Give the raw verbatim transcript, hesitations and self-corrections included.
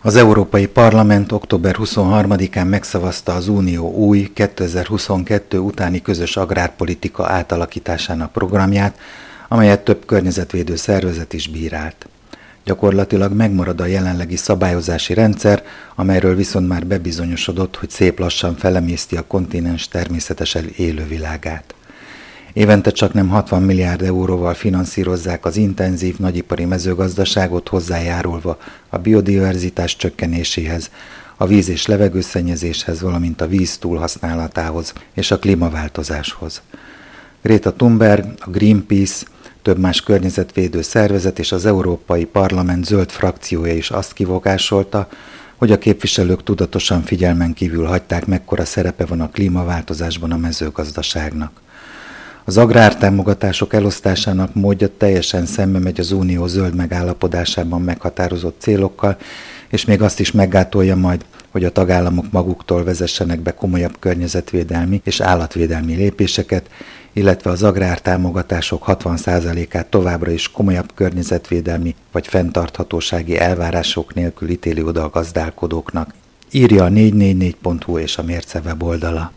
Az Európai Parlament október huszonharmadikán megszavazta az Unió új kétezer-huszonkettő utáni közös agrárpolitika átalakításának programját, amelyet több környezetvédő szervezet is bírált. Gyakorlatilag megmarad a jelenlegi szabályozási rendszer, amelyről viszont már bebizonyosodott, hogy szép lassan felemészti a kontinens természetes élővilágát. Évente csaknem hatvan milliárd euróval finanszírozzák az intenzív nagyipari mezőgazdaságot, hozzájárulva a biodiverzitás csökkenéséhez, a víz- és levegőszennyezéshez, valamint a víz túlhasználatához és a klímaváltozáshoz. Greta Thunberg, a Greenpeace, több más környezetvédő szervezet és az Európai Parlament zöld frakciója is azt kivogásolta, hogy a képviselők tudatosan figyelmen kívül hagyták, mekkora szerepe van a klímaváltozásban a mezőgazdaságnak. Az agrártámogatások elosztásának módja teljesen szembe megy az Unió zöld megállapodásában meghatározott célokkal, és még azt is meggátolja majd, hogy a tagállamok maguktól vezessenek be komolyabb környezetvédelmi és állatvédelmi lépéseket, illetve az agrártámogatások hatvan százalékát továbbra is komolyabb környezetvédelmi vagy fenntarthatósági elvárások nélkül ítéli oda a gazdálkodóknak, írja a négy négy négy pont hu és a Mérce weboldala.